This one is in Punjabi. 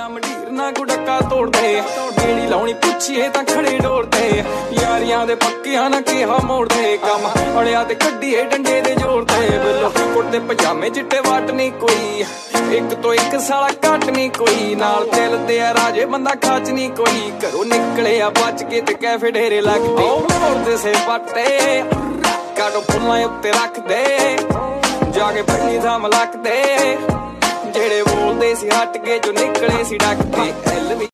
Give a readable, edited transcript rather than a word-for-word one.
ਨਾ ਮੰਡੀਰ ਨਾ ਗੁੜਕਾ ਤੋੜਦੇ ਗੇੜੀ ਲਾਉਣੀ ਪੁੱਛੀਏ ਤਾਂ ਖੜੇ ਡੋਰਦੇ ਯਾਰੀਆਂ ਦੇ ਪੱਕਿਆਂ ਨਾ ਕਿਹਾ ਮੋੜਦੇ ਕੰਮ ਅੜਿਆ ਤੇ ਕੱਢੀਏ ਡੰਡੇ ਦੇ ਜੋੜਦੇ ਬਿੱਲੋ ਕੁੜਤੇ ਪਜਾਮੇ ਚਿੱਟੇ ਵਾਟ ਨਹੀਂ ਕੋਈ ਇੱਕ ਤੋਂ ਇੱਕ ਸਾਲਾ ਘੱਟ ਨਹੀਂ ਕੋਈ ਨਾਲ ਦਿਲ ਤੇ ਆ ਰਾਜੇ ਬੰਦਾ ਖਾਚ ਨਹੀਂ ਕੋਈ ਘਰੋਂ ਨਿਕਲਿਆ ਬਚ ਕੇ ਤੇ ਕੈਫੇ ਢੇਰੇ ਲੱਗਦੇ ਮੋੜਦੇ ਸੇ ਪੱਟੇ ਕਾਟੋ ਫੁੱਲਾਂ ਉੱਤੇ ਰੱਖਦੇ ਜਾ ਕੇ ਪਹਿਲੀ ਥਾਂ ਮਲਕਦੇ ਜਿਹੜੇ ਬੋਲਦੇ ਸੀ ਹਟ ਕੇ ਜੋ ਨਿਕਲੇ ਸੀ ਡੱਕਦੇ